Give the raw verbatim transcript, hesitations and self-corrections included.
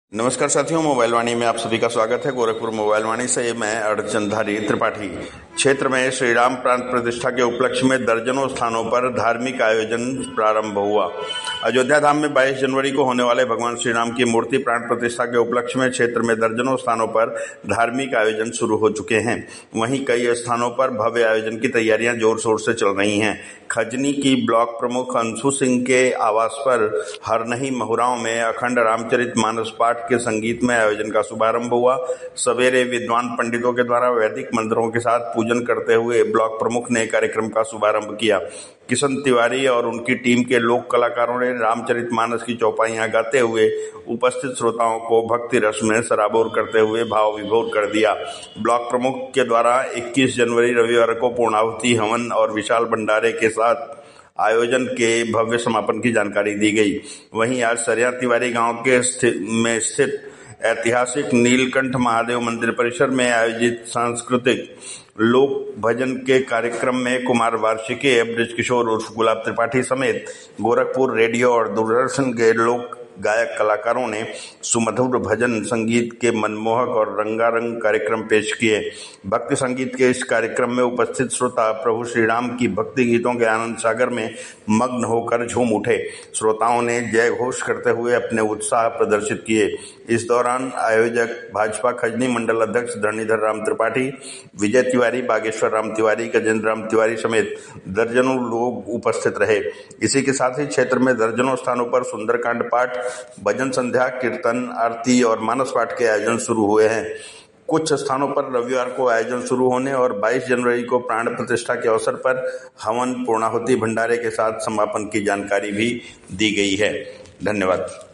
नमस्कार साथियों, मोबाइल वाणी में आप सभी का स्वागत है। गोरखपुर मोबाइल वाणी से मैं अर्चनधारी त्रिपाठी। क्षेत्र में श्री राम प्राण प्रतिष्ठा के उपलक्ष्य में दर्जनों स्थानों पर धार्मिक आयोजन प्रारंभ हुआ। अयोध्या धाम में बाईस जनवरी को होने वाले भगवान श्री राम की मूर्ति प्राण प्रतिष्ठा के उपलक्ष्य में क्षेत्र में दर्जनों स्थानों पर धार्मिक आयोजन शुरू हो चुके हैं। वहीं कई स्थानों पर भव्य आयोजन की तैयारियां जोर शोर से चल रही हैं। खजनी की ब्लॉक प्रमुख अंशु सिंह के आवास पर हरनही महुराव में अखंड रामचरित मानस पाठ के संगीतमय आयोजन का शुभारंभ हुआ। सवेरे विद्वान पंडितों के द्वारा वैदिक मंत्रों के साथ पूजन करते हुए ब्लॉक प्रमुख ने कार्यक्रम का शुभारंभ किया। किशन तिवारी और उनकी टीम के लोक कलाकारों ने रामचरित मानस की चौपाइयां गाते हुए उपस्थित श्रोताओं को भक्ति रस में सराबोर करते हुए भाव विभोर कर दिया। ब्लॉक प्रमुख के द्वारा इक्कीस जनवरी रविवार को पूर्णाहुति हवन और विशाल भंडारे के साथ आयोजन के भव्य समापन की जानकारी दी गई। वहीं आज सरिया तिवारी गांव के स्थित में स्थित ऐतिहासिक नीलकंठ महादेव मंदिर परिसर में आयोजित सांस्कृतिक लोक भजन के कार्यक्रम में कुमार वार्षिकी, ब्रजकिशोर उर्फ गुलाब त्रिपाठी समेत गोरखपुर रेडियो और दूरदर्शन के लोक गायक कलाकारों ने सुमधुर भजन संगीत के मनमोहक और रंगारंग कार्यक्रम पेश किए। भक्ति संगीत के इस कार्यक्रम में उपस्थित श्रोता प्रभु श्री राम की भक्ति गीतों के आनंद सागर में मग्न होकर झूम उठे। श्रोताओं ने जय घोष करते हुए अपने उत्साह प्रदर्शित किए। इस दौरान आयोजक भाजपा खजनी मंडल अध्यक्ष धरणीधर राम त्रिपाठी, विजय तिवारी, बागेश्वर राम तिवारी, गजेंद्र राम तिवारी समेत दर्जनों लोग उपस्थित रहे। इसी के साथ ही क्षेत्र में दर्जनों स्थानों पर सुंदरकांड पाठ, भजन संध्या, कीर्तन, आरती और मानस पाठ के आयोजन शुरू हुए हैं। कुछ स्थानों पर रविवार को आयोजन शुरू होने और बाईस जनवरी को प्राण प्रतिष्ठा के अवसर पर हवन, पूर्णाहुति, भंडारे के साथ समापन की जानकारी भी दी गई है। धन्यवाद।